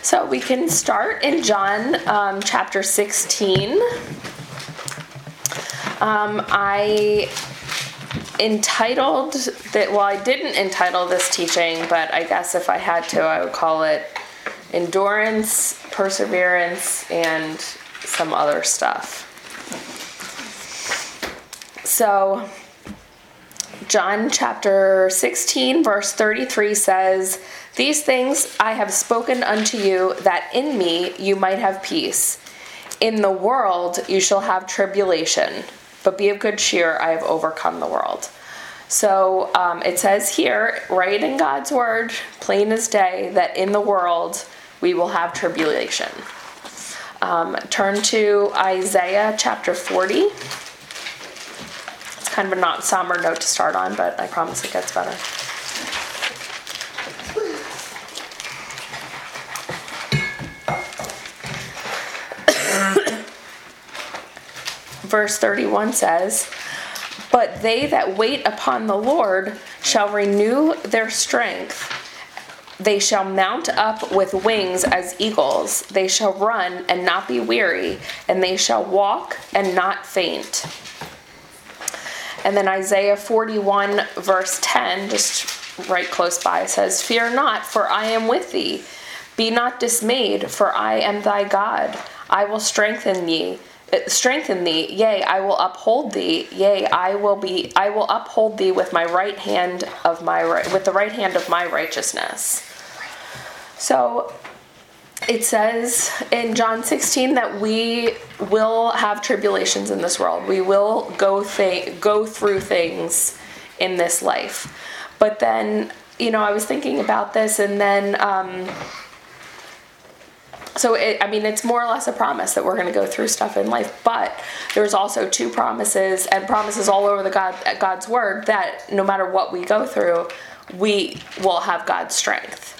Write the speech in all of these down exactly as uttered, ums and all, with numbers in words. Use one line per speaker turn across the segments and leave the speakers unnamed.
So we can start in John um, chapter sixteen. Um, I entitled that, well, I didn't entitle this teaching, but I guess if I had to, I would call it Endurance, Perseverance, and some other stuff. So, John chapter sixteen, verse thirty-three says, "These things I have spoken unto you, that in me you might have peace. In the world you shall have tribulation, but be of good cheer, I have overcome the world." So um, it says here, right in God's word, plain as day, that in the world we will have tribulation. Um, turn to Isaiah chapter forty. It's kind of a not somber note to start on, but I promise it gets better. Verse thirty-one says, "But they that wait upon the Lord shall renew their strength. They shall mount up with wings as eagles. They shall run and not be weary, and they shall walk and not faint." And then Isaiah forty-one, verse ten, just right close by, says, "Fear not, for I am with thee. Be not dismayed, for I am thy God. I will strengthen thee. Strengthen thee, yea, I will uphold thee, yea, I will be, I will uphold thee with my right hand of my with the right hand of my righteousness." So it says in John sixteen that we will have tribulations in this world. We will go th- go through things in this life. But then, you know, I was thinking about this, and then. Um, So, it, I mean, it's more or less a promise that we're going to go through stuff in life, but there's also two promises, and promises all over the God, God's word, that no matter what we go through, we will have God's strength.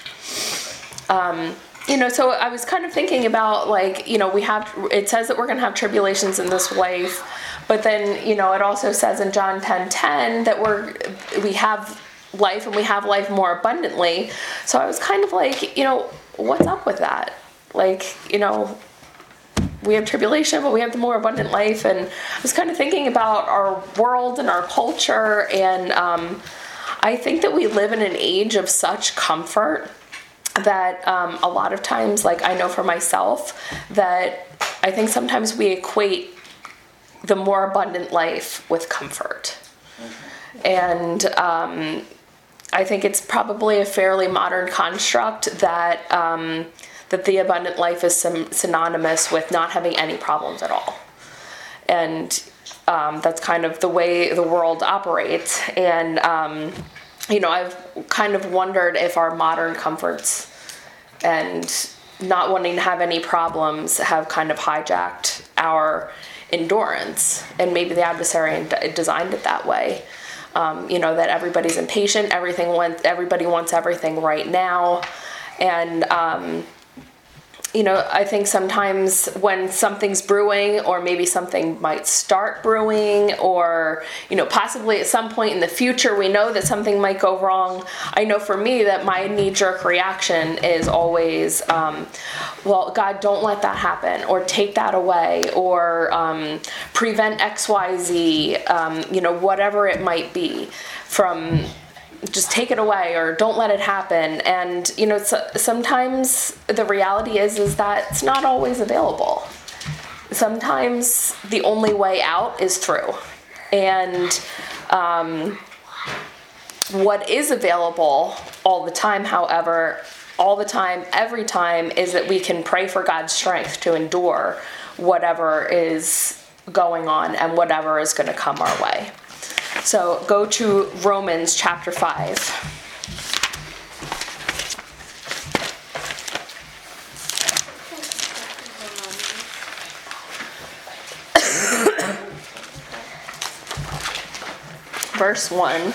Um, you know, so I was kind of thinking about, like, you know, we have, it says that we're going to have tribulations in this life, but then, you know, it also says in John ten ten that we're, we have life, and we have life more abundantly. So I was kind of like, you know, what's up with that? Like, you know, we have tribulation, but we have the more abundant life. And I was kind of thinking about our world and our culture. And um, I think that we live in an age of such comfort that um, a lot of times, like I know for myself, that I think sometimes we equate the more abundant life with comfort. Mm-hmm. And um, I think it's probably a fairly modern construct that... Um, that the abundant life is some, synonymous with not having any problems at all. And um, that's kind of the way the world operates. And, um, you know, I've kind of wondered if our modern comforts and not wanting to have any problems have kind of hijacked our endurance. And maybe the adversary designed it that way. Um, you know, that everybody's impatient, everything wants, everybody wants everything right now. And, um, you know, I think sometimes when something's brewing, or maybe something might start brewing, or, you know, possibly at some point in the future, we know that something might go wrong. I know for me that my knee-jerk reaction is always, um, well, God, don't let that happen, or take that away, or um, prevent X Y Z, um, you know, whatever it might be from... just take it away, or don't let it happen. And, you know, so, sometimes the reality is, is that it's not always available. Sometimes the only way out is through. And um, what is available all the time, however, all the time, every time, is that we can pray for God's strength to endure whatever is going on and whatever is going to come our way. So go to Romans chapter five. Verse one.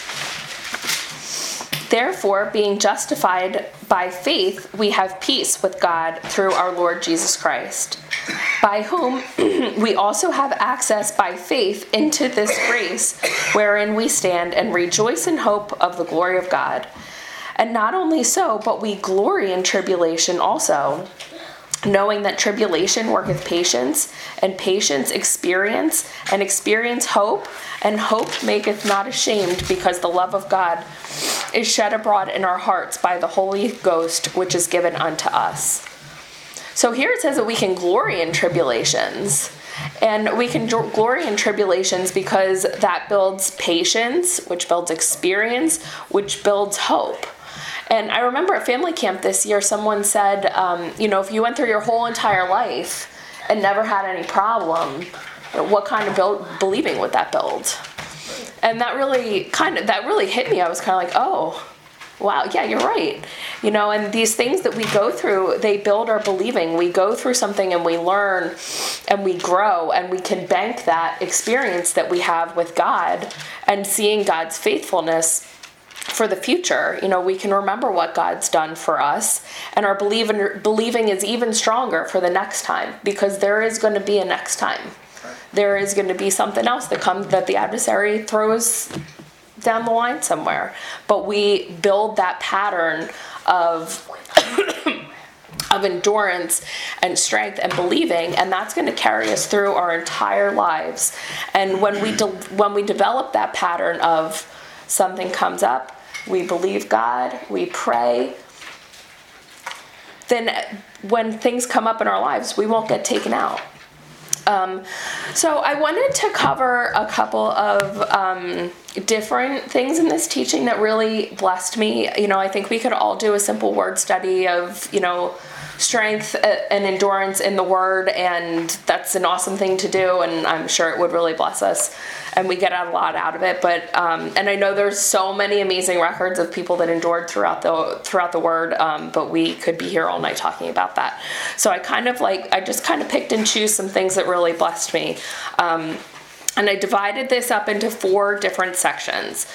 "Therefore, being justified by faith, we have peace with God through our Lord Jesus Christ, by whom we also have access by faith into this grace wherein we stand and rejoice in hope of the glory of God. And not only so, but we glory in tribulation also, knowing that tribulation worketh patience, and patience experience, and experience hope, and hope maketh not ashamed, because the love of God is shed abroad in our hearts by the Holy Ghost, which is given unto us. So here it says that we can glory in tribulations. And we can glory in tribulations because that builds patience, which builds experience, which builds hope. And I remember at family camp this year, someone said, um, you know, if you went through your whole entire life and never had any problem, what kind of build, believing would that build? And that really kind of, that really hit me. I was kind of like, oh, wow, yeah, you're right. You know, and these things that we go through, they build our believing. We go through something and we learn and we grow, and we can bank that experience that we have with God and seeing God's faithfulness for the future. You know, we can remember what God's done for us, and our believing believing is even stronger for the next time, because there is going to be a next time. There is going to be something else that comes that the adversary throws down the line somewhere. But we build that pattern of of endurance and strength and believing, and that's going to carry us through our entire lives. And when we de- when we develop that pattern of something comes up, we believe God, we pray, then when things come up in our lives, we won't get taken out. Um, so I wanted to cover a couple of um, different things in this teaching that really blessed me. You know, I think we could all do a simple word study of, you know, strength and endurance in the Word, and that's an awesome thing to do, and I'm sure it would really bless us, and we get a lot out of it. But um, and I know there's so many amazing records of people that endured throughout the throughout the Word, um, but we could be here all night talking about that. So I kind of like I just kind of picked and choose some things that really blessed me, um, and I divided this up into four different sections.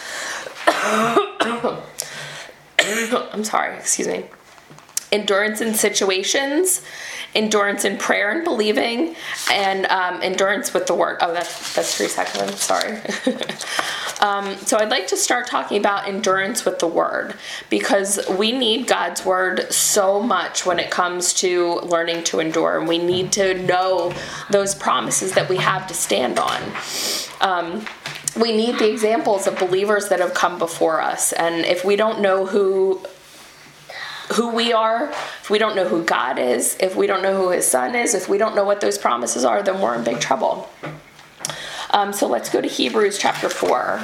I'm sorry, excuse me. Endurance in situations, endurance in prayer and believing, and um, endurance with the Word. Oh, that's that's three seconds. Sorry. um, so I'd like to start talking about endurance with the Word, because we need God's Word so much when it comes to learning to endure, and we need to know those promises that we have to stand on. Um, we need the examples of believers that have come before us, and if we don't know who who we are, if we don't know who God is, if we don't know who His Son is, if we don't know what those promises are, then we're in big trouble. Um, so let's go to Hebrews chapter four.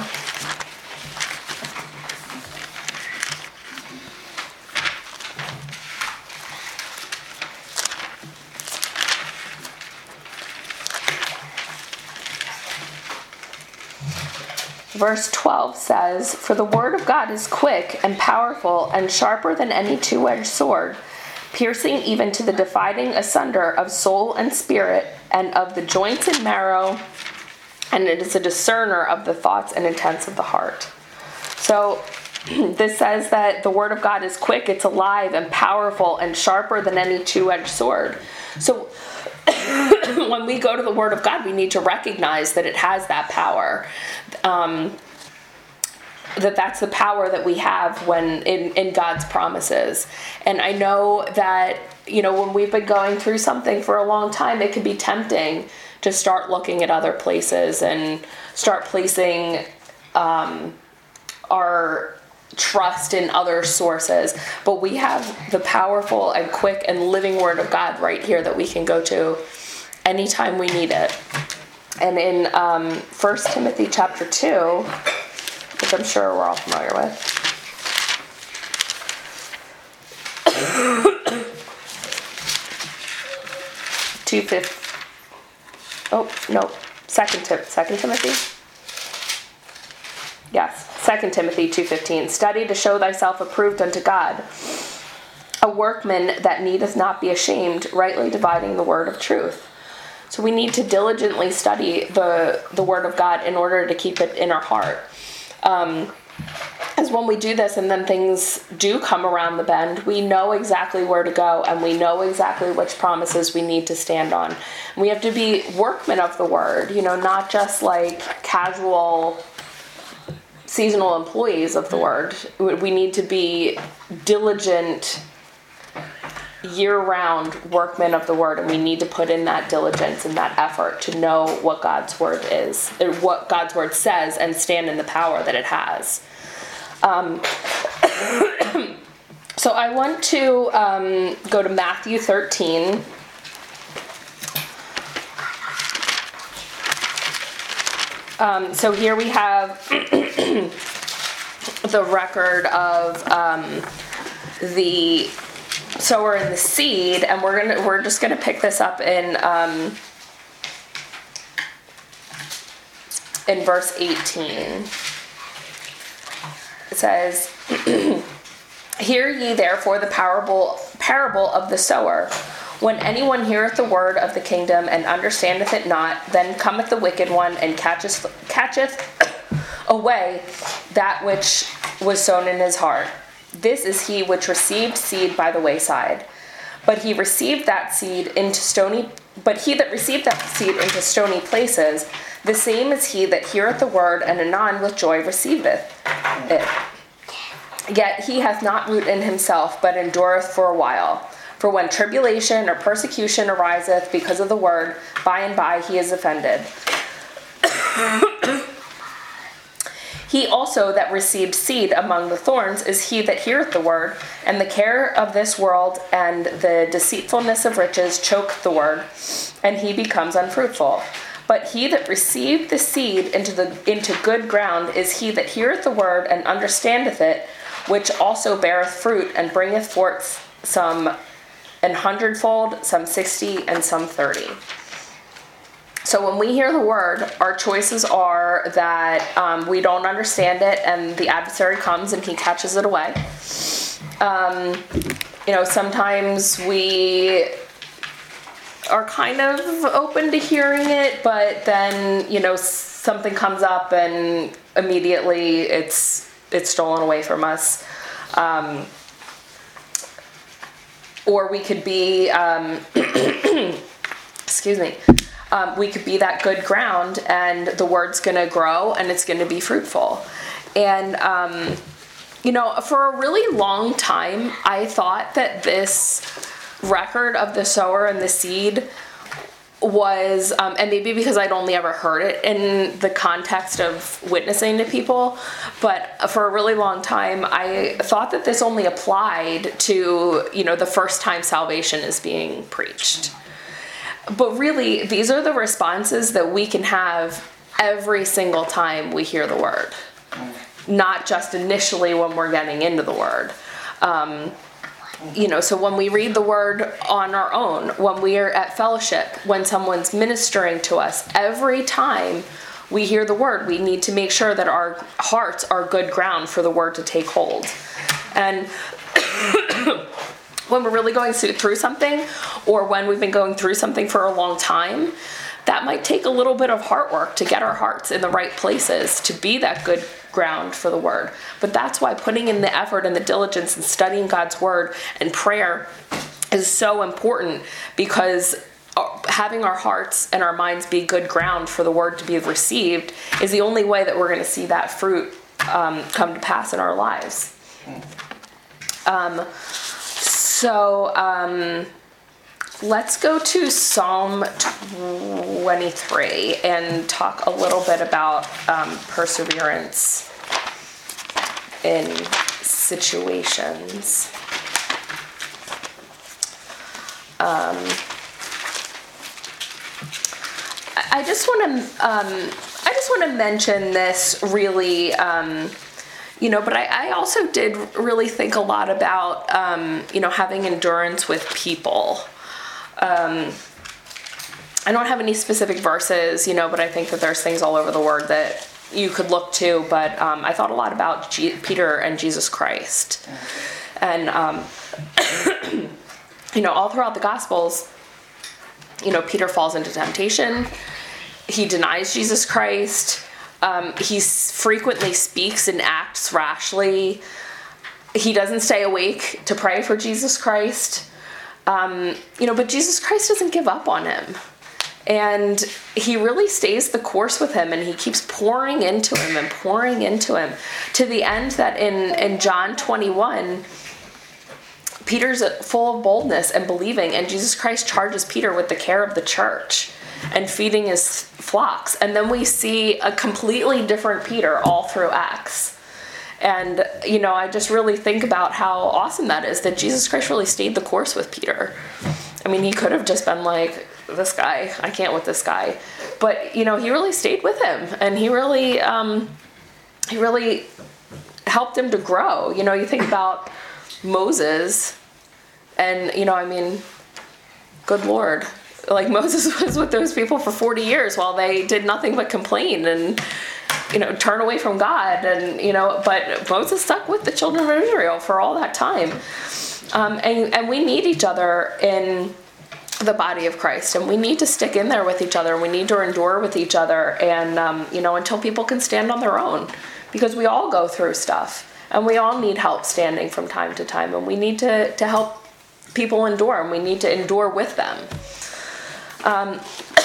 Verse twelve says, "For the word of God is quick and powerful and sharper than any two-edged sword, piercing even to the dividing asunder of soul and spirit and of the joints and marrow, and it is a discerner of the thoughts and intents of the heart." So this says that the word of God is quick, it's alive and powerful and sharper than any two-edged sword. So when we go to the Word of God, we need to recognize that it has that power. Um, that that's the power that we have when in, in God's promises. And I know that, you know, when we've been going through something for a long time, it can be tempting to start looking at other places and start placing um, our trust in other sources. But we have the powerful and quick and living Word of God right here that we can go to anytime we need it. And in um, First Timothy chapter two, which I'm sure we're all familiar with, two fifty. Oh no, Second Tim, Second Timothy. Yes, Second Timothy two fifteen. "Study to show thyself approved unto God, a workman that needeth not be ashamed, rightly dividing the word of truth." So we need to diligently study the, the Word of God in order to keep it in our heart. Um, as when we do this and then things do come around the bend, we know exactly where to go and we know exactly which promises we need to stand on. We have to be workmen of the Word, you know, not just like casual seasonal employees of the word. We need to be diligent, year-round workmen of the word, and we need to put in that diligence and that effort to know what God's word is, or what God's word says, and stand in the power that it has. Um, so I want to um, go to Matthew thirteen. Um, so here we have the record of um, the sower and the seed, and we're gonna we're just gonna pick this up in um, in verse eighteen. It says, "Hear ye therefore the parable parable of the sower. When anyone heareth the word of the kingdom and understandeth it not, then cometh the wicked one and catcheth catcheth away that which was sown in his heart. This is he which received seed by the wayside. But he received that seed into stony but he that received that seed into stony places, the same is he that heareth the word, and anon with joy receiveth it. Yet he hath not root in himself, but endureth for a while. For when tribulation or persecution ariseth because of the word, by and by he is offended. He also that received seed among the thorns is he that heareth the word, and the care of this world and the deceitfulness of riches choke the word, and he becomes unfruitful. But he that received the seed into the into good ground is he that heareth the word and understandeth it, which also beareth fruit and bringeth forth some an hundredfold, some sixty, and some thirty." So when we hear the word, our choices are that um, we don't understand it, and the adversary comes and he catches it away. Um, you know, sometimes we are kind of open to hearing it, but then, you know, something comes up and immediately it's it's stolen away from us. Um, or we could be, um, excuse me, um, we could be that good ground, and the word's going to grow and it's going to be fruitful. And, um, you know, for a really long time, I thought that this record of the sower and the seed was, um, and maybe because I'd only ever heard it in the context of witnessing to people, but for a really long time, I thought that this only applied to, you know, the first time salvation is being preached. But really, these are the responses that we can have every single time we hear the word, not just initially when we're getting into the word. Um, You know, so when we read the word on our own, when we are at fellowship, when someone's ministering to us, every time we hear the word, we need to make sure that our hearts are good ground for the word to take hold. And when we're really going through something, or when we've been going through something for a long time, that might take a little bit of heart work to get our hearts in the right places to be that good ground for the word. But that's why putting in the effort and the diligence and studying God's word and prayer is so important, because having our hearts and our minds be good ground for the word to be received is the only way that we're going to see that fruit um, come to pass in our lives. Um, so, um, let's go to Psalm twenty-three and talk a little bit about um, perseverance in situations. Um, I just want to um, I just want to mention this really. Um, You know, but I, I also did really think a lot about, um, you know, having endurance with people. Um, I don't have any specific verses, you know, but I think that there's things all over the word that you could look to. But um, I thought a lot about G- Peter and Jesus Christ. And, um, you know, all throughout the Gospels, you know, Peter falls into temptation. He denies Jesus Christ. Um, he frequently speaks and acts rashly. He doesn't stay awake to pray for Jesus Christ. Um, you know, but Jesus Christ doesn't give up on him. And he really stays the course with him, and he keeps pouring into him and pouring into him to the end that in, in John twenty-one, Peter's full of boldness and believing, and Jesus Christ charges Peter with the care of the church and feeding his flocks. And then we see a completely different Peter all through Acts. And, you know, I just really think about how awesome that is, that Jesus Christ really stayed the course with Peter. I mean, he could have just been like, this guy, I can't with this guy. But, you know, he really stayed with him, and he really, um, he really helped him to grow. You know, you think about Moses, and, you know, I mean, good Lord. Like, Moses was with those people for forty years while they did nothing but complain and, you know, turn away from God. And, you know, but Moses stuck with the children of Israel for all that time. Um, and, and we need each other in the body of Christ, and we need to stick in there with each other. We need to endure with each other, and um, you know, until people can stand on their own, because we all go through stuff, and we all need help standing from time to time, and we need to to help people endure, and we need to endure with them. Um,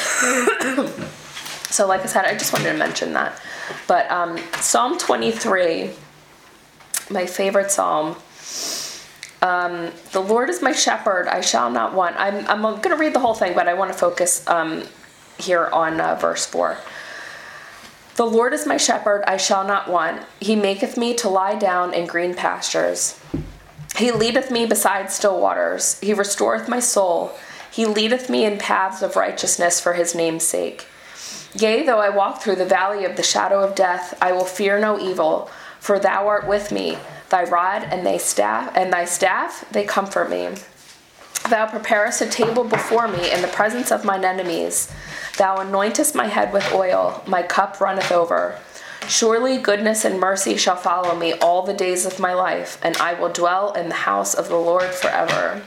so, like I said, I just wanted to mention that. But um, Psalm twenty-three, my favorite psalm. Um, the Lord is my shepherd, I shall not want. I'm, I'm going to read the whole thing, but I want to focus um, here on uh, verse four. The Lord is my shepherd, I shall not want. He maketh me to lie down in green pastures. He leadeth me beside still waters. He restoreth my soul. He leadeth me in paths of righteousness for his name's sake. Yea, though I walk through the valley of the shadow of death, I will fear no evil, for thou art with me. Thy rod and thy staff, and thy staff, they comfort me. Thou preparest a table before me in the presence of mine enemies. Thou anointest my head with oil, my cup runneth over. Surely goodness and mercy shall follow me all the days of my life, and I will dwell in the house of the Lord forever.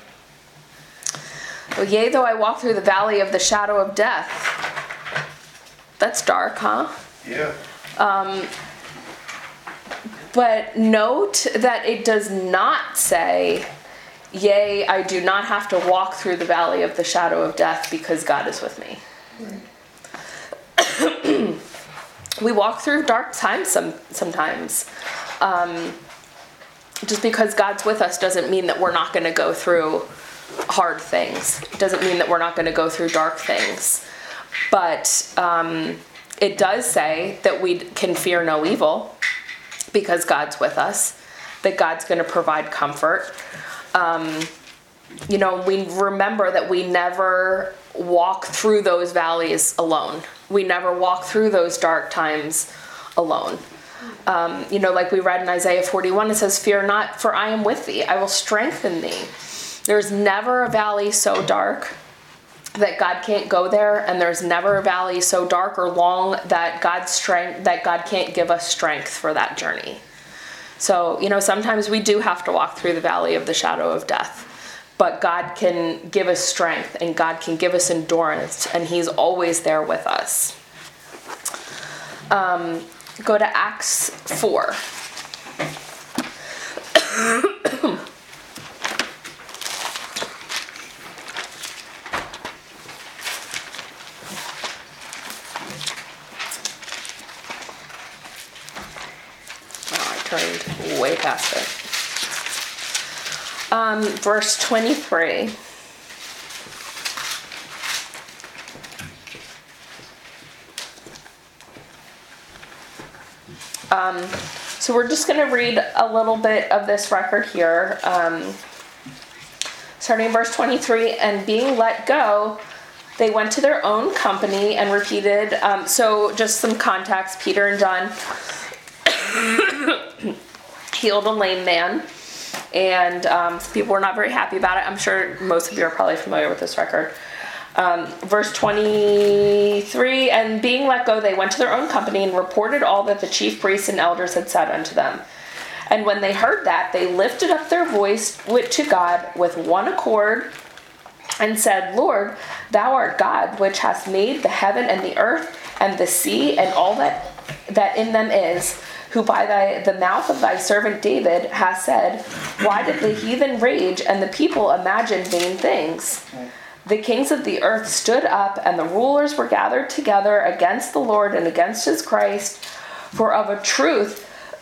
Yea, though I walk through the valley of the shadow of death. That's dark, huh?
Yeah.
Um... But note that it does not say, yea, I do not have to walk through the valley of the shadow of death because God is with me. Right. We walk through dark times some, sometimes. Um, just because God's with us doesn't mean that we're not going to go through hard things. It doesn't mean that we're not going to go through dark things. But um, it does say that we can fear no evil, because God's with us, that God's going to provide comfort. Um, you know, we remember that we never walk through those valleys alone. We never walk through those dark times alone. Um, you know, like we read in Isaiah forty-one, it says, fear not, for I am with thee. I will strengthen thee. There's never a valley so dark that God can't go there, and there's never a valley so dark or long that God's strength, that God can't give us strength for that journey. So, you know, sometimes we do have to walk through the valley of the shadow of death, but God can give us strength, and God can give us endurance, and he's always there with us. Um, go to Acts four. Way past it. Um, verse twenty-three. Um, so we're just going to read a little bit of this record here. Um, starting in verse twenty-three, and being let go, they went to their own company and repeated. Um, so just some context, Peter and John healed a lame man, and um, people were not very happy about it. I'm sure most of you are probably familiar with this record. Um, verse twenty-three, and being let go, they went to their own company and reported all that the chief priests and elders had said unto them. And when they heard that, they lifted up their voice to God with one accord, and said, Lord, thou art God, which hast made the heaven and the earth and the sea and all that that in them is, who by thy, the mouth of thy servant David has said, why did the heathen rage and the people imagine vain things? The kings of the earth stood up, and the rulers were gathered together against the Lord and against his Christ. For of a truth,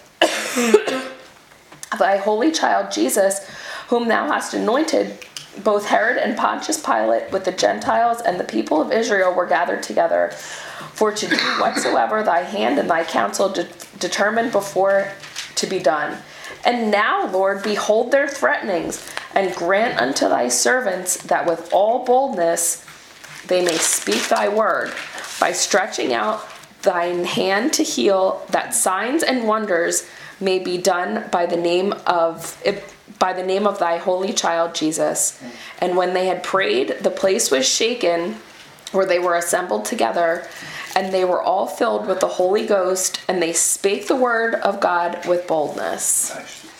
thy holy child Jesus, whom thou hast anointed, both Herod and Pontius Pilate with the Gentiles and the people of Israel were gathered together, for to do whatsoever thy hand and thy counsel de- determined before to be done. And now, Lord, behold their threatenings, and grant unto thy servants that with all boldness they may speak thy word, by stretching out thine hand to heal, that signs and wonders may be done by the name of by the name of thy holy child Jesus. And when they had prayed, the place was shaken where they were assembled together, and they were all filled with the Holy Ghost, and they spake the word of God with boldness.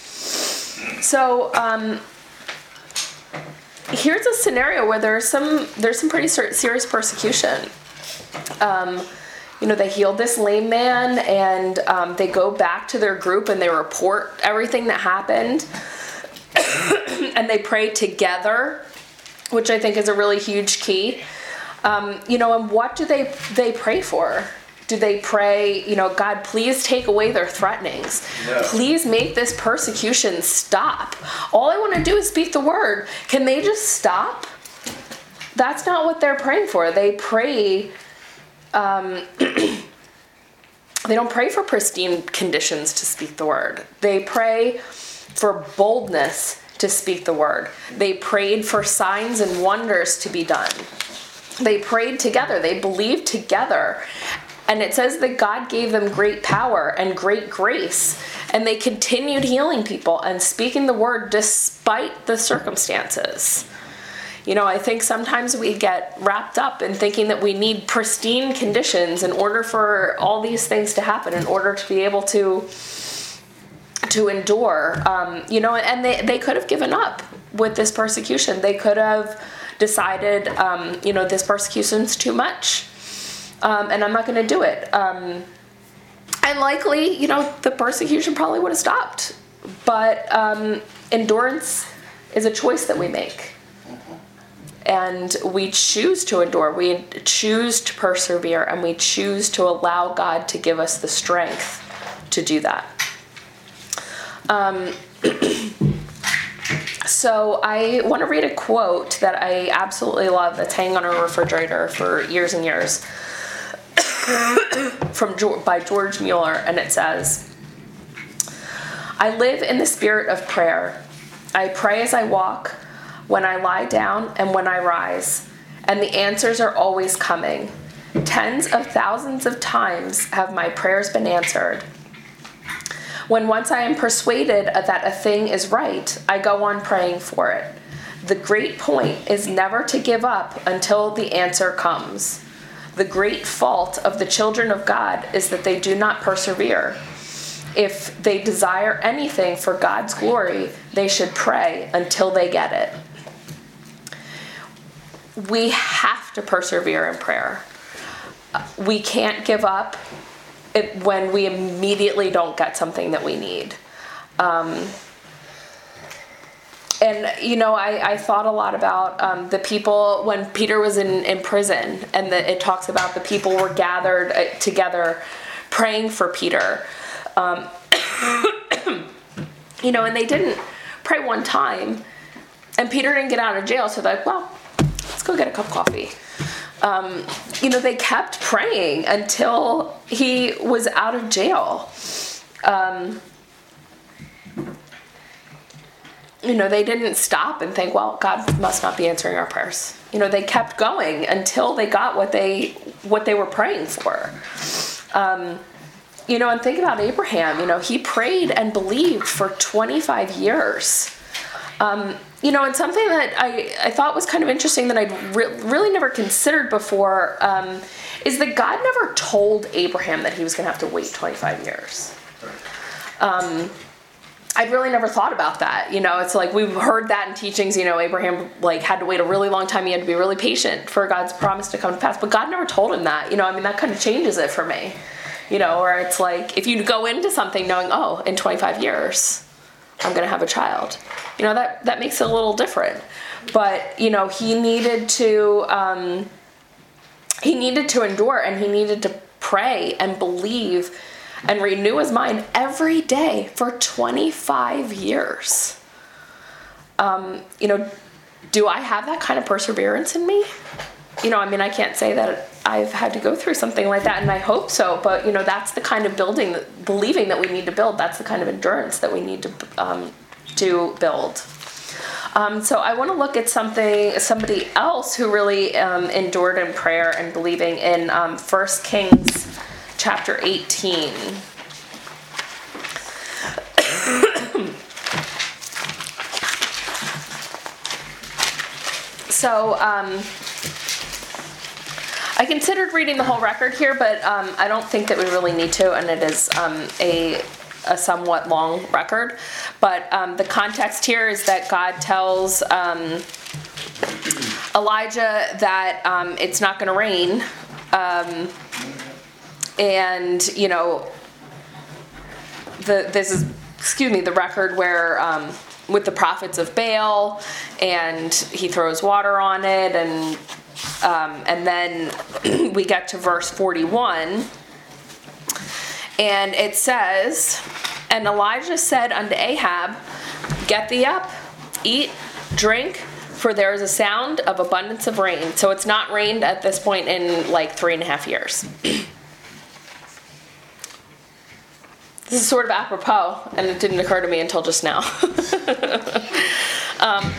So um, here's a scenario where there's some there's some pretty serious persecution. Um, You know, they healed this lame man, and um, they go back to their group and they report everything that happened. And they pray together, which I think is a really huge key. Um, you know, and what do they they pray for? Do they pray, you know, God, please take away their threatenings. Yeah. Please make this persecution stop. All I want to do is speak the word. Can they just stop? That's not what they're praying for. They pray... Um, they don't pray for pristine conditions to speak the word. They pray for boldness to speak the word. They prayed for signs and wonders to be done. They prayed together. They believed together. And it says that God gave them great power and great grace. And they continued healing people and speaking the word despite the circumstances. You know, I think sometimes we get wrapped up in thinking that we need pristine conditions in order for all these things to happen, in order to be able to to endure. Um, you know, and they, they could have given up with this persecution. They could have decided, um, you know, this persecution's too much, um, and I'm not going to do it. Um, and likely, you know, the persecution probably would have stopped. But um, endurance is a choice that we make. And we choose to endure, we choose to persevere, and we choose to allow God to give us the strength to do that. Um, so I want to read a quote that I absolutely love that's hanging on our refrigerator for years and years from by George Mueller, and it says, I live in the spirit of prayer. I pray as I walk, when I lie down, and when I rise, and the answers are always coming. Tens of thousands of times have my prayers been answered. When once I am persuaded that a thing is right, I go on praying for it. The great point is never to give up until the answer comes. The great fault of the children of God is that they do not persevere. If they desire anything for God's glory, they should pray until they get it. We have to persevere in prayer. We can't give up it when we immediately don't get something that we need. Um, and, you know, I, I thought a lot about um, the people when Peter was in, in prison, and the, it talks about the people were gathered uh, together praying for Peter. Um, you know, and they didn't pray one time, and Peter didn't get out of jail, so they're like, well, let's go get a cup of coffee. Um, you know, they kept praying until he was out of jail. Um, you know, they didn't stop and think, well, God must not be answering our prayers. You know, they kept going until they got what they what they were praying for. Um, you know, and think about Abraham. You know, he prayed and believed for twenty-five years. Um, you know, and something that I, I thought was kind of interesting that I'd re- really never considered before um, is that God never told Abraham that he was going to have to wait twenty-five years. Um, I'd really never thought about that. You know, it's like we've heard that in teachings, you know, Abraham like had to wait a really long time. He had to be really patient for God's promise to come to pass. But God never told him that. You know, I mean, that kind of changes it for me. You know, where it's like if you go into something knowing, oh, in twenty-five years, I'm going to have a child. You know, that, that makes it a little different. but, you know, he needed to, um, he needed to endure, and he needed to pray and believe and renew his mind every day for twenty-five years. Um, you know, do I have that kind of perseverance in me? You know, I mean, I can't say that I've had to go through something like that, and I hope so, but, you know, that's the kind of building, believing that we need to build. That's the kind of endurance that we need to, um, to build. Um, so I want to look at something, somebody else who really um, endured in prayer and believing in um, First Kings chapter eighteen. So um, I considered reading the whole record here, but um, I don't think that we really need to, and it is um, a a somewhat long record. But um, the context here is that God tells um, Elijah that um, it's not going to rain, um, and you know, the this is excuse me the record where um, with the prophets of Baal, and he throws water on it, and um, and then we get to verse forty-one. And it says, and Elijah said unto Ahab, get thee up, eat, drink, for there is a sound of abundance of rain. So it's not rained at this point in like three and a half years. This is sort of apropos, and it didn't occur to me until just now. um,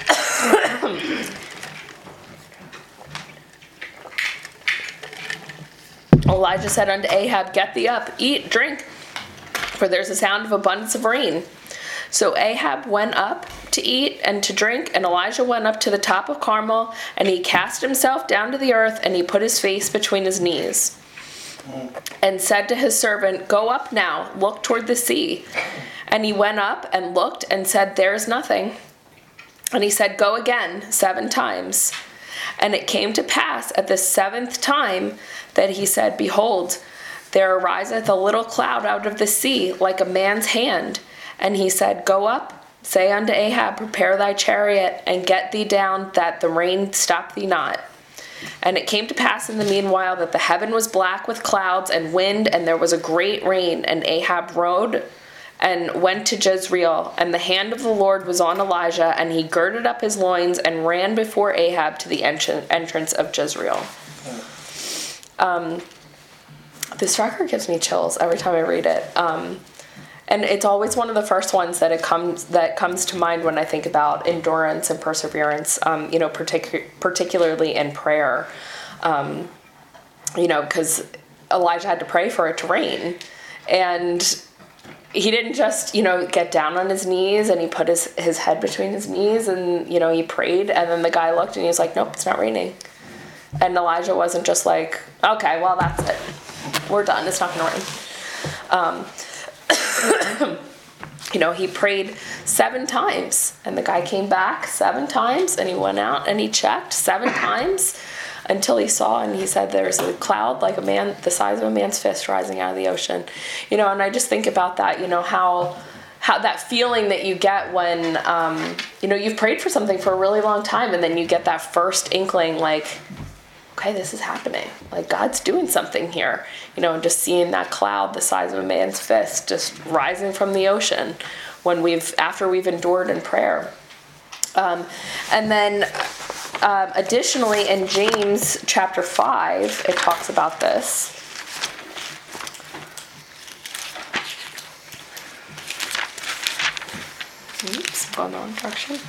Elijah said unto Ahab, get thee up, eat, drink, for there's a sound of abundance of rain. So Ahab went up to eat and to drink, and Elijah went up to the top of Carmel, and he cast himself down to the earth, and he put his face between his knees, and said to his servant, go up now, look toward the sea. And he went up and looked, and said, there is nothing. And he said, go again seven times. And it came to pass at the seventh time that he said, behold, there ariseth a little cloud out of the sea, like a man's hand. And he said, go up, say unto Ahab, prepare thy chariot, and get thee down, that the rain stop thee not. And it came to pass in the meanwhile that the heaven was black with clouds and wind, and there was a great rain. And Ahab rode and went to Jezreel, and the hand of the Lord was on Elijah, and he girded up his loins and ran before Ahab to the entrance of Jezreel. Um, this record gives me chills every time I read it. Um, and it's always one of the first ones that it comes that comes to mind when I think about endurance and perseverance. Um, you know, partic- particularly in prayer. Um, you know, because Elijah had to pray for it to rain, and he didn't just, you know, get down on his knees and he put his, his head between his knees and, you know, he prayed, and then the guy looked and he was like, nope, it's not raining. And Elijah wasn't just like, okay, well, that's it. We're done. It's not going to rain. Um, you know, he prayed seven times, and the guy came back seven times, and he went out and he checked seven times until he saw, and he said, there's a cloud like a man, the size of a man's fist rising out of the ocean. You know, and I just think about that, you know, how how that feeling that you get when, um, you know, you've prayed for something for a really long time, and then you get that first inkling, like, okay, this is happening. Like, God's doing something here. You know, and just seeing that cloud the size of a man's fist just rising from the ocean when we've, after we've endured in prayer. Um, and then uh, additionally in James chapter five, it talks about this. Oops, going the wrong direction.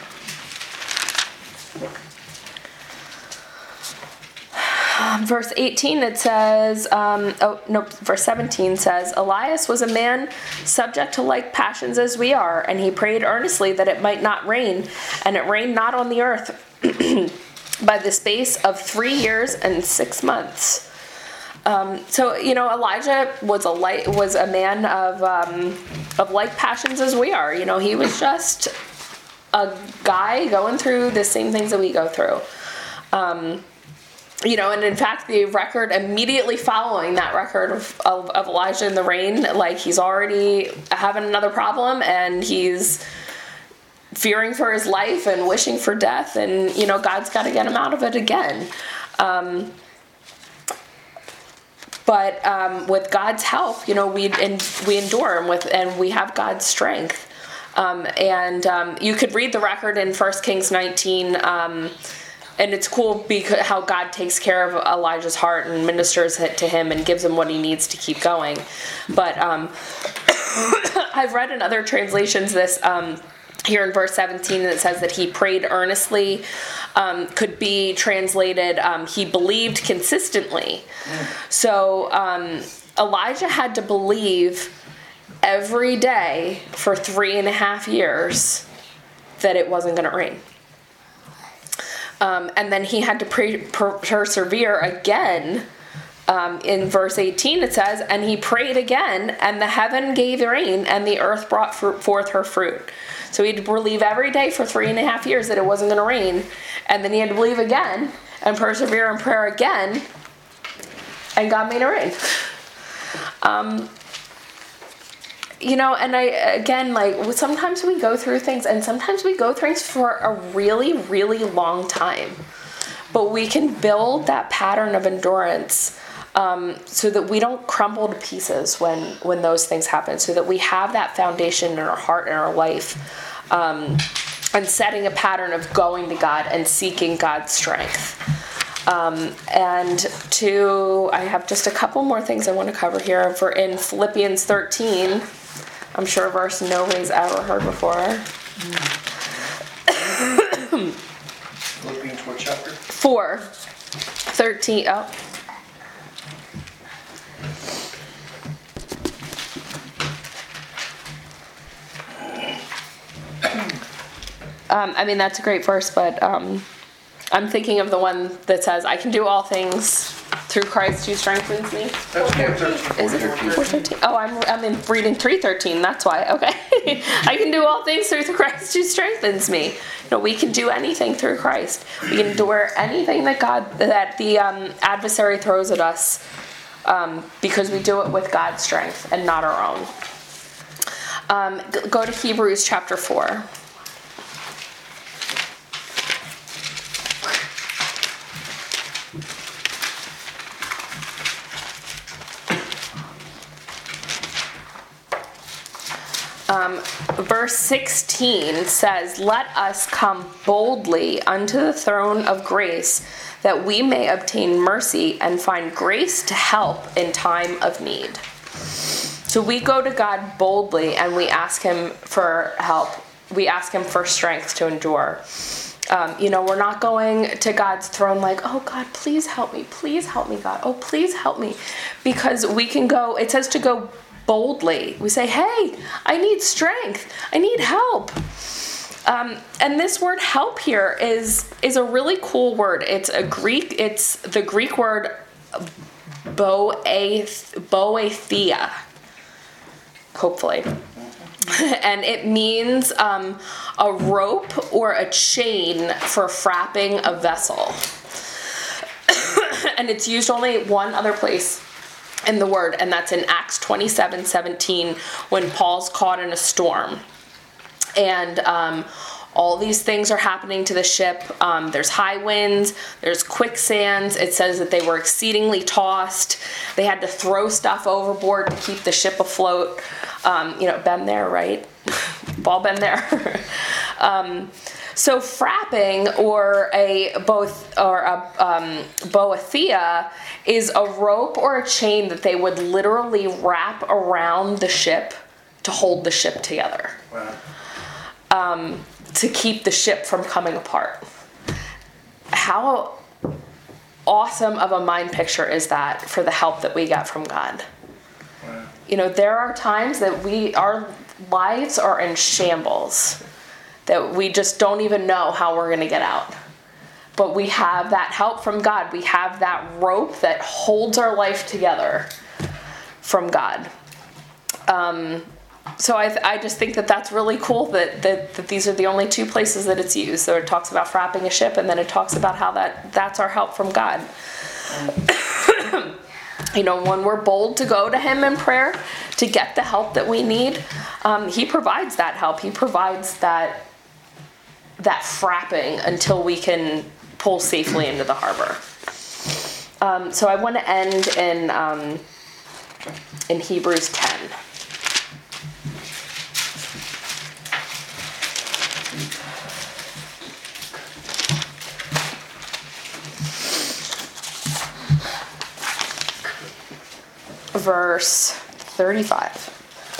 Um, verse eighteen, it says, um, oh, no, verse seventeen says, Elias was a man subject to like passions as we are, and he prayed earnestly that it might not rain, and it rained not on the earth by the space of three years and six months. Um, so, you know, Elijah was a light, was a man of, um, of like passions as we are. You know, he was just a guy going through the same things that we go through. Um, You know, and in fact, the record immediately following that record of, of, of Elijah in the rain, like, he's already having another problem, and he's fearing for his life and wishing for death, and you know God's got to get him out of it again. Um, but um, with God's help, you know, we and we endure, and with and we have God's strength. Um, and um, you could read the record in First Kings nineteen. Um, And it's cool because how God takes care of Elijah's heart and ministers to him and gives him what he needs to keep going. But um, I've read in other translations this um, here in verse seventeen that says that he prayed earnestly. Um, could be translated, um, he believed consistently. Mm. So um, Elijah had to believe every day for three and a half years that it wasn't going to rain. Um, and then he had to pre- per- persevere again. Um, in verse eighteen it says, and he prayed again, and the heaven gave rain, and the earth brought fr- forth her fruit. So he had to believe every day for three and a half years that it wasn't going to rain. And then he had to believe again, and persevere in prayer again, and God made it rain. Um, You know, and I, again, like, sometimes we go through things, and sometimes we go through things for a really, really long time. But we can build that pattern of endurance um, so that we don't crumble to pieces when, when those things happen, so that we have that foundation in our heart and our life, um, and setting a pattern of going to God and seeking God's strength. Um, and to, I have just a couple more things I want to cover here. For in Philippians thirteen, I'm sure a verse nobody's ever heard before.
Philippians what chapter?
Four. Thirteen. Oh. Um, I mean, that's a great verse, but um, I'm thinking of the one that says, I can do all things through Christ who strengthens me.
That's four thirteen.
Is it four thirteen? Oh, I'm I'm in reading three thirteen. That's why. Okay. I can do all things through Christ who strengthens me. You know, we can do anything through Christ. We can endure anything that God that the um, adversary throws at us, um, because we do it with God's strength and not our own. Um, go to Hebrews chapter four. Um, verse sixteen says, let us come boldly unto the throne of grace, that we may obtain mercy and find grace to help in time of need. So we go to God boldly and we ask him for help. We ask him for strength to endure. Um, you know, we're not going to God's throne like, oh, God, please help me. Please help me, God. Oh, please help me. Because we can go, it says to go boldly. We say, hey, I need strength. I need help. Um, and this word help here is is a really cool word. It's a Greek, it's the Greek word boethia, hopefully. And it means um, a rope or a chain for frapping a vessel. And it's used only one other place in the word, and that's in Acts twenty-seven seventeen, when Paul's caught in a storm. And um, all these things are happening to the ship. Um, there's high winds, there's quicksands. It says that they were exceedingly tossed. They had to throw stuff overboard to keep the ship afloat. Um, you know, been there, right? We've all been there. um, so frapping, or a both or a um, boethia, is a rope or a chain that they would literally wrap around the ship to hold the ship together.
Wow.
Um, to keep the ship from coming apart. How awesome of a mind picture is that for the help that we get from God? Wow. You know, there are times that we, our lives are in shambles, that we just don't even know how we're going to get out. But we have that help from God. We have that rope that holds our life together from God. Um, so I, I just think that that's really cool that, that, that these are the only two places that it's used. So it talks about frapping a ship, and then it talks about how that, that's our help from God. You know, when we're bold to go to him in prayer to get the help that we need, um, he provides that help. He provides that that frapping until we can pull safely into the harbor. Um, so I want to end in um, in Hebrews ten. Verse thirty-five.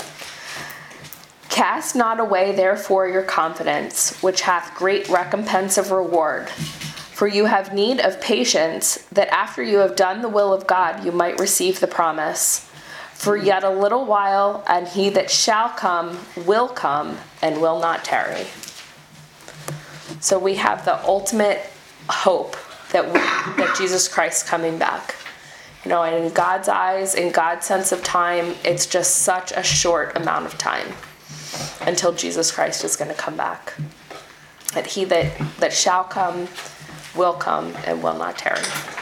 Cast not away therefore your confidence, which hath great recompense of reward. For you have need of patience, that after you have done the will of God, you might receive the promise. For yet a little while, and he that shall come will come, and will not tarry. So we have the ultimate hope that we, that Jesus Christ is coming back. You know, and in God's eyes, in God's sense of time, it's just such a short amount of time until Jesus Christ is going to come back. That he that, that shall come will come and will not tarry.